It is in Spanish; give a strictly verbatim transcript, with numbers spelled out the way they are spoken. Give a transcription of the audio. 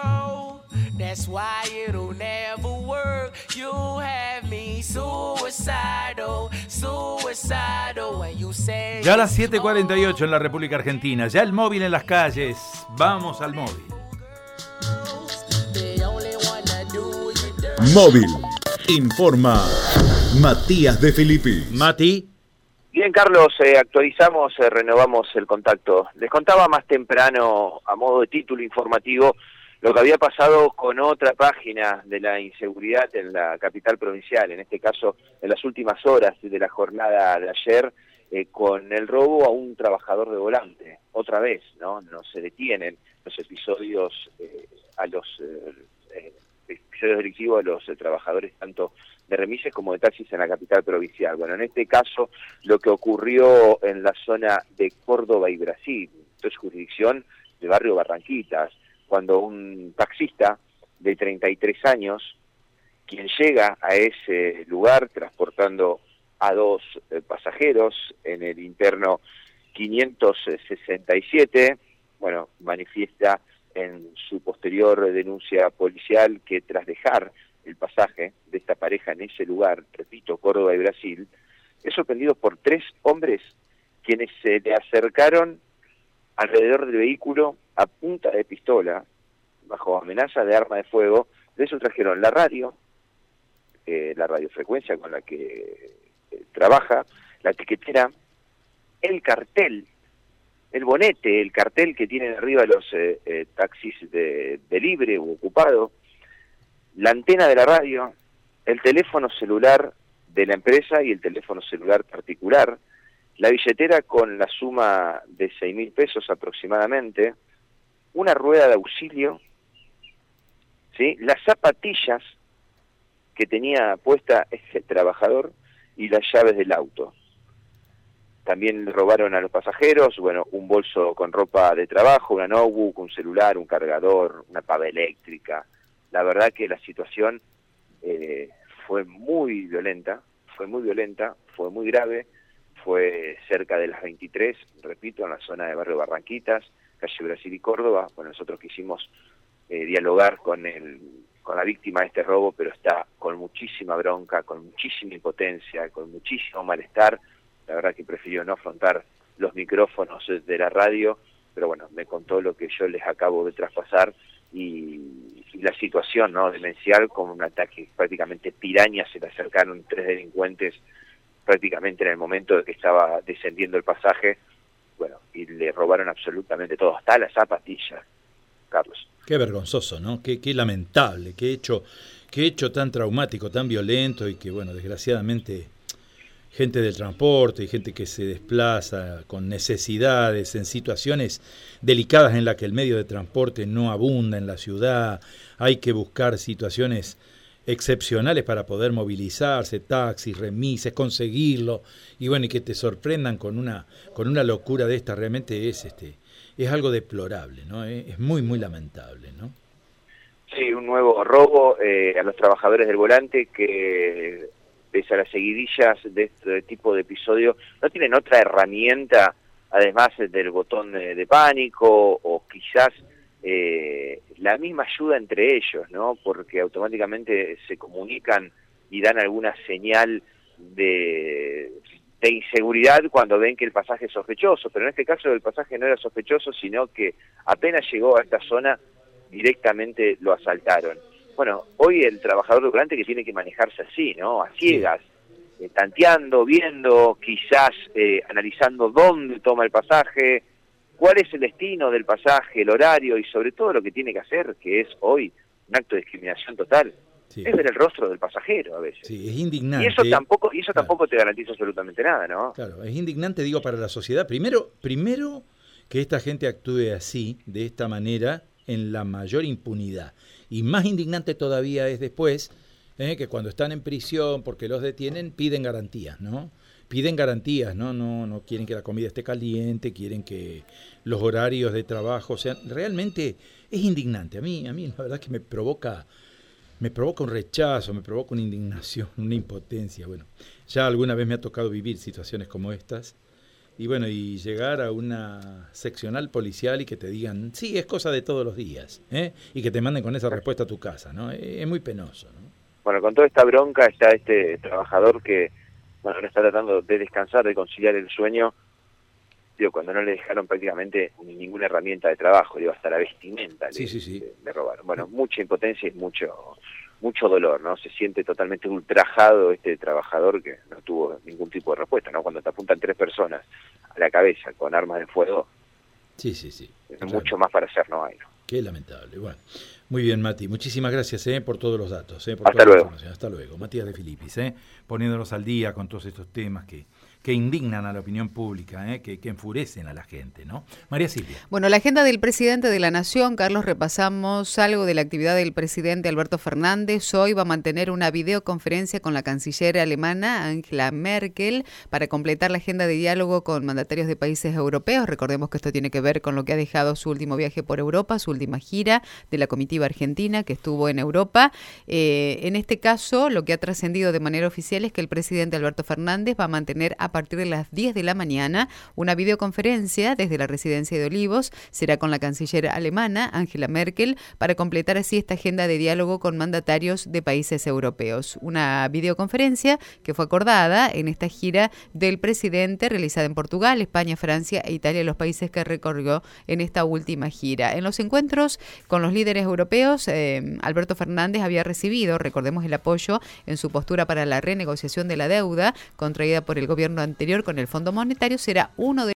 control. That's why it'll never work. You have me suicidal, suicidal when you say. Ya a las siete cuarenta y ocho en la República Argentina. Ya el móvil en las calles. Vamos al móvil. Móvil. Informa Matías de Filippi. Mati. Bien, Carlos, eh, actualizamos, eh, renovamos el contacto. Les contaba más temprano, a modo de título informativo, lo que había pasado con otra página de la inseguridad en la capital provincial, en este caso en las últimas horas de la jornada de ayer, eh, con el robo a un trabajador de volante. Otra vez, ¿no? No se detienen los episodios eh, a los eh, eh, episodios delictivos a los eh, trabajadores tanto de remises como de taxis en la capital provincial. Bueno, en este caso lo que ocurrió en la zona de Córdoba y Brasil, esto es jurisdicción del barrio Barranquitas, cuando un taxista de treinta y tres años, quien llega a ese lugar transportando a dos eh, pasajeros en el interno quinientos sesenta y siete, bueno, manifiesta en su posterior denuncia policial que tras dejar el pasaje de esta pareja en ese lugar, repito, Córdoba y Brasil, es sorprendido por tres hombres quienes se le acercaron alrededor del vehículo a punta de pistola, bajo amenaza de arma de fuego. De eso trajeron la radio, eh, la radiofrecuencia con la que eh, trabaja, la etiquetera, el cartel, el bonete, el cartel que tienen arriba los eh, eh, taxis de, de libre u ocupado, la antena de la radio, el teléfono celular de la empresa y el teléfono celular particular, la billetera con la suma de seis mil pesos aproximadamente, una rueda de auxilio, ¿sí?, las zapatillas que tenía puesta ese trabajador y las llaves del auto. También le robaron a los pasajeros, bueno, un bolso con ropa de trabajo, una notebook, un celular, un cargador, una pava eléctrica. La verdad que la situación eh, fue muy violenta, fue muy violenta, fue muy grave, fue cerca de las veintitrés, repito, en la zona de barrio Barranquitas, calle Brasil y Córdoba. Bueno, nosotros quisimos eh, dialogar con el, con la víctima de este robo, pero está con muchísima bronca, con muchísima impotencia, con muchísimo malestar. La verdad que prefirió no afrontar los micrófonos de la radio, pero bueno, me contó lo que yo les acabo de traspasar y, y la situación, ¿no?, demencial, con un ataque prácticamente piraña. Se le acercaron tres delincuentes prácticamente en el momento de que estaba descendiendo el pasaje, bueno, y le robaron absolutamente todo, hasta las zapatillas, Carlos. Qué vergonzoso, ¿no? Qué, qué lamentable, qué hecho, qué hecho tan traumático, tan violento y que, bueno, desgraciadamente gente del transporte y gente que se desplaza con necesidades en situaciones delicadas en las que el medio de transporte no abunda en la ciudad, hay que buscar situaciones excepcionales para poder movilizarse, taxis, remises, conseguirlo, y bueno, y que te sorprendan con una con una locura de esta, realmente es este es algo deplorable, ¿no? Es muy muy lamentable, ¿no? Sí, un nuevo robo eh, a los trabajadores del volante que, pese a las seguidillas de este tipo de episodio, no tienen otra herramienta, además del botón de, de pánico, o quizás eh, la misma ayuda entre ellos, ¿no? Porque automáticamente se comunican y dan alguna señal de, de inseguridad cuando ven que el pasaje es sospechoso, pero en este caso el pasaje no era sospechoso, sino que apenas llegó a esta zona directamente lo asaltaron. Bueno, hoy el trabajador del volante que tiene que manejarse así, ¿no? A ciegas, eh, tanteando, viendo, quizás eh, analizando dónde toma el pasaje, cuál es el destino del pasaje, el horario y sobre todo lo que tiene que hacer, que es hoy un acto de discriminación total, sí, es ver el rostro del pasajero a veces. Sí, es indignante. Y eso tampoco, y eso claro. tampoco te garantiza absolutamente nada, ¿no? Claro, es indignante, digo, para la sociedad. Primero, primero que esta gente actúe así, de esta manera, en la mayor impunidad. Y más indignante todavía es después, eh, que cuando están en prisión porque los detienen, piden garantías, ¿no? Piden garantías, ¿no? No, no quieren que la comida esté caliente, quieren que los horarios de trabajo sean... Realmente es indignante. A mí, a mí la verdad que me provoca, me provoca un rechazo, me provoca una indignación, una impotencia. Bueno, ya alguna vez me ha tocado vivir situaciones como estas y bueno, y llegar a una seccional policial y que te digan, sí, es cosa de todos los días, ¿eh? Y que te manden con esa respuesta a tu casa, ¿no? Es muy penoso, ¿no? Bueno, con toda esta bronca está este trabajador que, bueno, ahora está tratando de descansar, de conciliar el sueño, digo, cuando no le dejaron prácticamente ni ninguna herramienta de trabajo, digo, hasta la vestimenta sí, le, sí, sí. le, le robaron. Bueno, mucha impotencia y mucho mucho dolor, ¿no? Se siente totalmente ultrajado este trabajador que no tuvo ningún tipo de respuesta, ¿no? Cuando te apuntan tres personas a la cabeza con armas de fuego, sí, sí, sí. Mucho Claro. más para hacer no hay, ¿no? Qué lamentable. Bueno, muy bien, Mati. Muchísimas gracias eh, por todos los datos. Eh, por Hasta toda la luego. información. Hasta luego. Matías de Filipis, eh, poniéndonos al día con todos estos temas que, que indignan a la opinión pública, eh, que, que enfurecen a la gente, ¿no? María Silvia. Bueno, la agenda del presidente de la Nación, Carlos, repasamos algo de la actividad del presidente Alberto Fernández. Hoy va a mantener una videoconferencia con la canciller alemana Angela Merkel para completar la agenda de diálogo con mandatarios de países europeos. Recordemos que esto tiene que ver con lo que ha dejado su último viaje por Europa, su última gira de la comitiva argentina que estuvo en Europa. Eh, en este caso, lo que ha trascendido de manera oficial es que el presidente Alberto Fernández va a mantener a partir de las diez de la mañana una videoconferencia desde la residencia de Olivos. Será con la canciller alemana Angela Merkel para completar así esta agenda de diálogo con mandatarios de países europeos. Una videoconferencia que fue acordada en esta gira del presidente realizada en Portugal, España, Francia e Italia, los países que recorrió en esta última gira. En los encuentros con los líderes europeos, eh, Alberto Fernández había recibido, recordemos, el apoyo en su postura para la renegociación de la deuda contraída por el gobierno anterior con el Fondo Monetario. Será uno de